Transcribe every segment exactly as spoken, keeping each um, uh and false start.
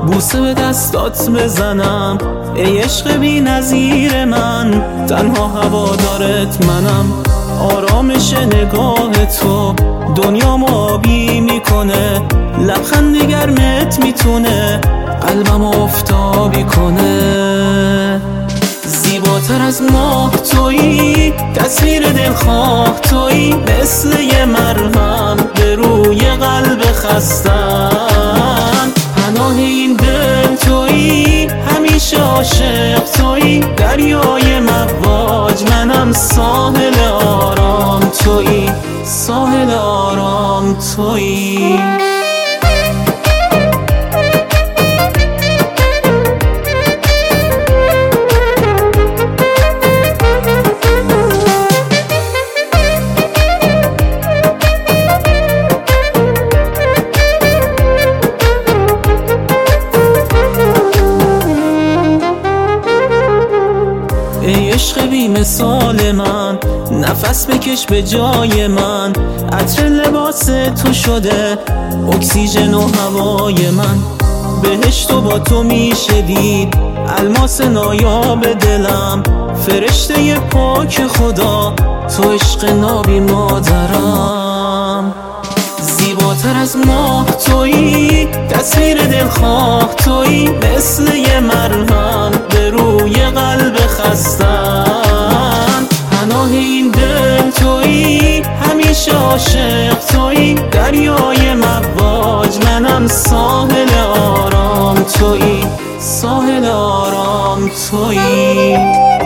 بوسه به دستات بزنم ای عشق بی نظیر من، تنها هوادارت منم. آرامش نگاه تو دنیامو آبی میکنه، لبخند گرمت میتونه قلبم آفتابی کنه. زیباتر از ماه تویی، تصویر دلخواه تویی، مثل یه مرهم به روی قلب خستم. پناه این دل تویی، همیشه عاشق تویی، دریای مواج منم، ساحل آرام تویی، ساحل آرام تویی. ای عشق بی مثال من، نفس بکش به جای من، عطر لباس تو شده اکسیژن و هوای من. بهشت و با تو میشه دید، الماس نایاب دلم، فرشته پاک خدا، تو عشق نابی مادرم. زیباتر از ماه تویی، تصویر دلخواه تویی، مثل یه مرهم به روی قلب خستم. پناه این دل تویی، همیشه عاشق تویی، دریای مواج منم، ساحل آرام تویی، ساحل آرام تویی.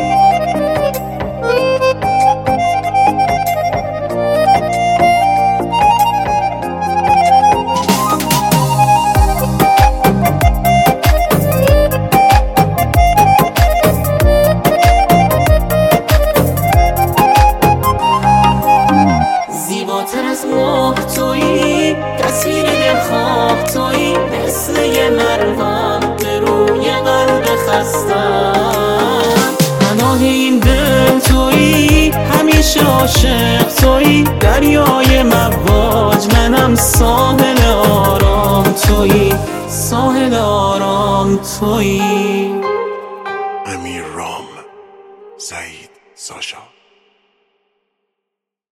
زیباتر از ماه تویی، تصویر دلخواه تویی، مثل یه مرهم به روی قلب خستم. پناه این دل تویی، همیشه عاشق تویی، دریای مواج منم، ساحل آرام تویی، ساحل آرام تویی.